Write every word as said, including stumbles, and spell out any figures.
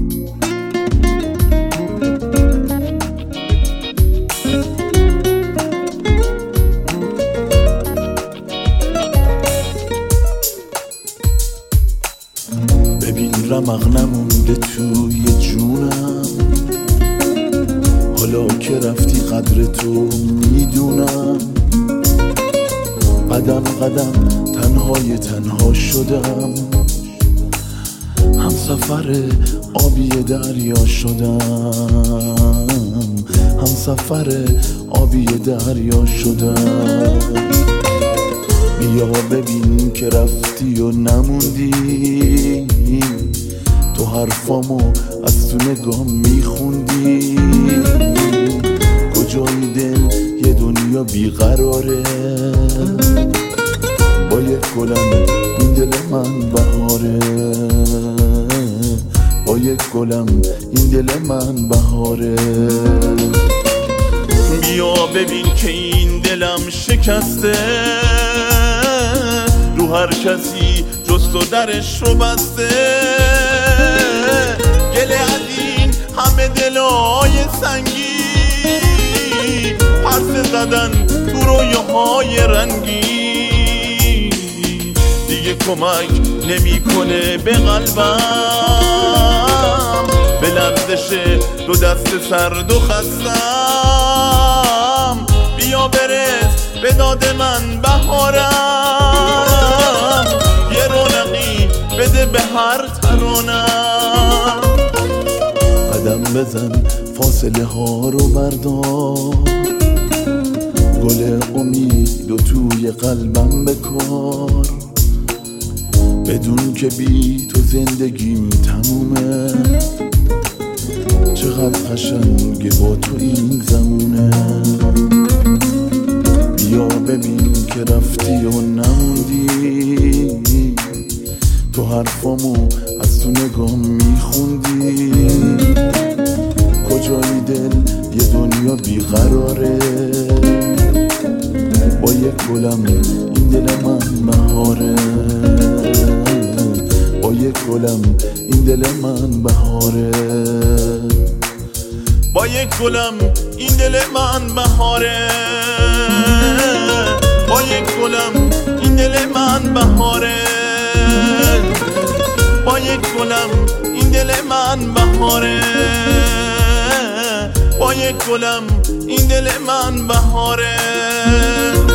ببین رمق نمونده توی جونم، حالا که رفتی قدر تو میدونم. قدم قدم تنهای تنها شدم، هم سفر آبی دریا شدم، هم سفر آبی دریا شدم. بیا ببین که رفتی و نموندی، تو حرفامو از تو نگاه میخوندی. کجای دل یه دنیا بیقراره، با یک گلم این دل من بهاره، با یک گلم این دل من بهاره. بیا ببین که این دلم شکسته، رو هر کسی جز تو درش رو بسته. گله از این همه دلای سنگی، پرسه زدن تو رویاهای رنگی. دیگه کمک نمیکنه به قلبم، به لرزش دو دست سرد و خستم. بیا برس به داد من بهارم، یه رونقی بده به هر ترانم. قدم بزن فاصله ها رو بردار، گل امید و توی قلبم بکار. بدون که بی تو زندگیم تمومه، چقدر قشنگه با تو این زمونه. بیا ببین که رفتی و نموندی، تو حرفامو از تو نگاه میخوندی. کجای دل یه دنیا بیقراره، با یک گلم این دل من بهاره، با یک گلم این دل من بهاره، با یک گلم این دل من بهاره، با یک گلم این دل من بهاره، با یک گلم این دل من بهاره، با یک گلم این دل من بهاره.